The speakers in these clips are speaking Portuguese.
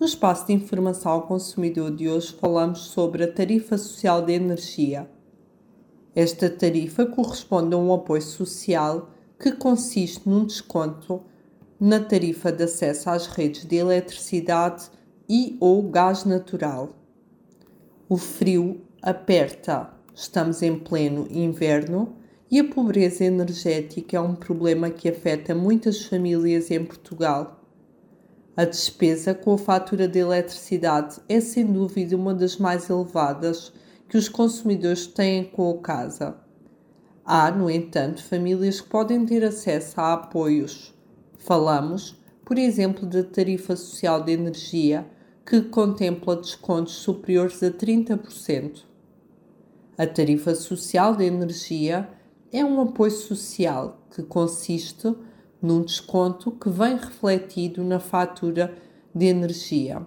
No espaço de informação ao consumidor de hoje falamos sobre a tarifa social de energia. Esta tarifa corresponde a um apoio social que consiste num desconto na tarifa de acesso às redes de eletricidade e ou gás natural. O frio aperta, estamos em pleno inverno e a pobreza energética é um problema que afeta muitas famílias em Portugal. A despesa com a fatura de eletricidade é sem dúvida uma das mais elevadas que os consumidores têm com a casa. Há, no entanto, famílias que podem ter acesso a apoios. Falamos, por exemplo, da tarifa social de energia, que contempla descontos superiores a 30%. A tarifa social de energia é um apoio social que consiste num desconto que vem refletido na fatura de energia.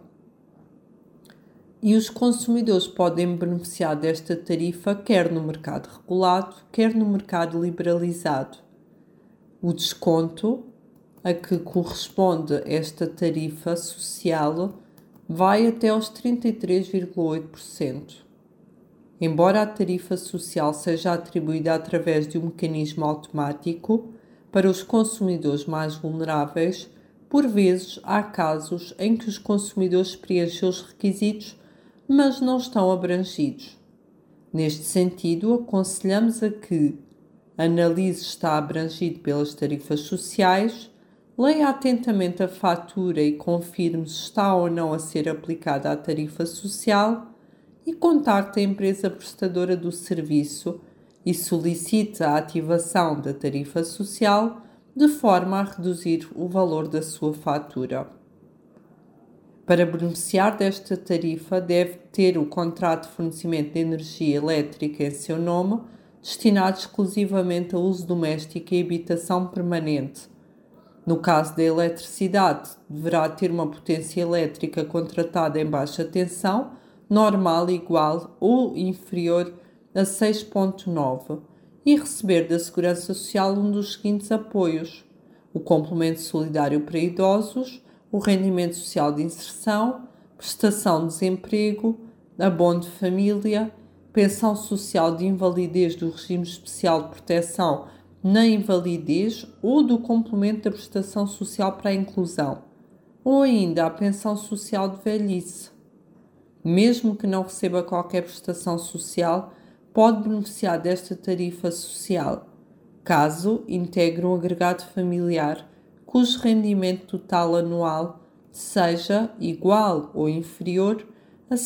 E os consumidores podem beneficiar desta tarifa quer no mercado regulado, quer no mercado liberalizado. O desconto a que corresponde esta tarifa social vai até aos 33,8%. Embora a tarifa social seja atribuída através de um mecanismo automático para os consumidores mais vulneráveis, por vezes há casos em que os consumidores preenchem os requisitos, mas não estão abrangidos. Neste sentido, aconselhamos a que analise se está abrangido pelas tarifas sociais, leia atentamente a fatura e confirme se está ou não a ser aplicada a tarifa social e contacte a empresa prestadora do serviço e solicite a ativação da tarifa social de forma a reduzir o valor da sua fatura. Para beneficiar desta tarifa, deve ter o contrato de fornecimento de energia elétrica em seu nome, destinado exclusivamente a uso doméstico e habitação permanente. No caso da eletricidade, deverá ter uma potência elétrica contratada em baixa tensão, normal, igual ou inferior a 6,9 e receber da Segurança Social um dos seguintes apoios: o complemento solidário para idosos, o rendimento social de inserção, prestação de desemprego, abono de família, pensão social de invalidez do regime especial de proteção na invalidez ou do complemento da prestação social para a inclusão, ou ainda a pensão social de velhice. Mesmo que não receba qualquer prestação social, pode beneficiar desta tarifa social, caso integre um agregado familiar cujo rendimento total anual seja igual ou inferior a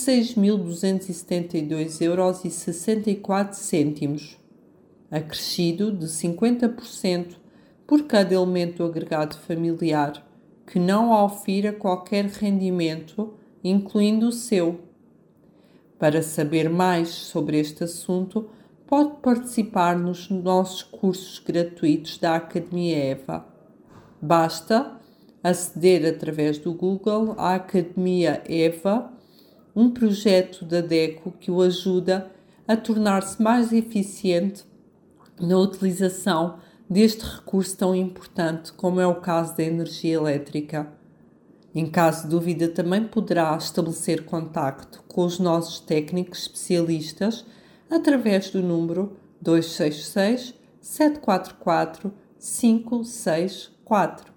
6.272,64 €, acrescido de 50% por cada elemento agregado familiar que não ofira qualquer rendimento, incluindo o seu. Para saber mais sobre este assunto, pode participar nos nossos cursos gratuitos da Academia EVA. Basta aceder através do Google à Academia EVA, um projeto da DECO que o ajuda a tornar-se mais eficiente na utilização deste recurso tão importante como é o caso da energia elétrica. Em caso de dúvida, também poderá estabelecer contacto com os nossos técnicos especialistas através do número 266 744 564.